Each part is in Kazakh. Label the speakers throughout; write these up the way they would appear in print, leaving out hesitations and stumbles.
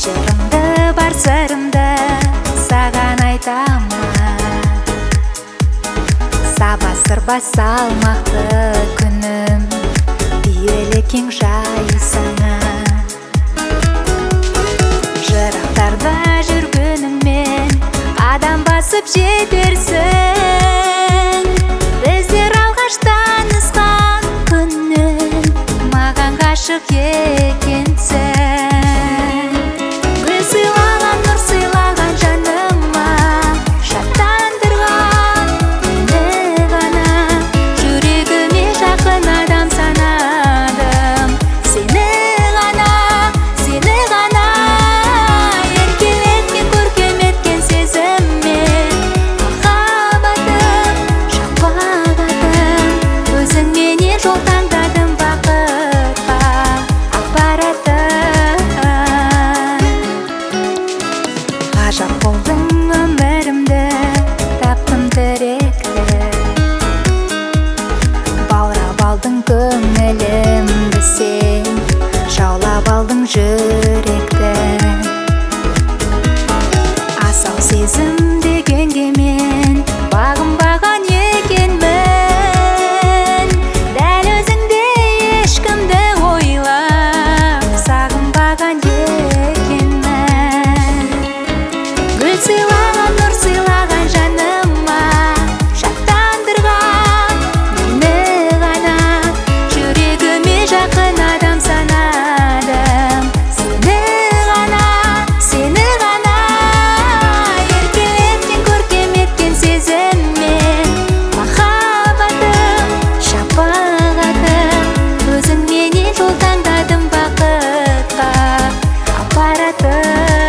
Speaker 1: жырымды бар сырымды саған айтамын. Саба сырба салмақты күнім, пейілі кең жайсаңа. Жырақтарда жүргеніңмен адам басып жетерсің. Біздер алғаш танысқан күннен маған ғашық екенсің. Гүл сыйлаған, нұр сыйлаған жаныма, шаттандырған мені ғана. Жүрегіме жақын адам санадым, сені ғана, сені ғана. Еркелеткен, көркем еткен сезіммен махаббатым, шапағатым. Өзіңменен жол таңдадым бақытқа апаратым. Ғажап болдың өмірімді, таптым тіректі. Баурап алдың көңілімді сен, жаулап алдың жүректі. Асау сезім дегенге мен бағынбаған екенмін. Дәл өзіңдей ешкімді ойлап сағынбаған екенмін. Гүл сыйлаған, нұр сыйлаған жаныма, шаттандырған мені ғана. Жүрегіме жақын адам санадым, сені ғана, сені ғана. Еркелеткен, көркем еткен сезіммен махаббатым, шапағатым. Өзіңменен жол таңдадым бақытқа апаратым.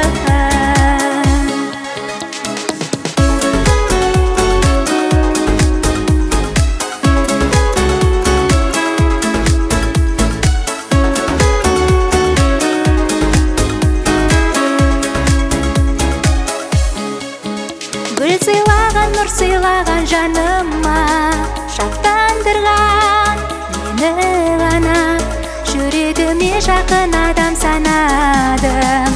Speaker 1: Гүл сыйлаған, нұр сыйлаған жаныма, шаттандырған мені ғана. Жүрегіме жақын адам санадым,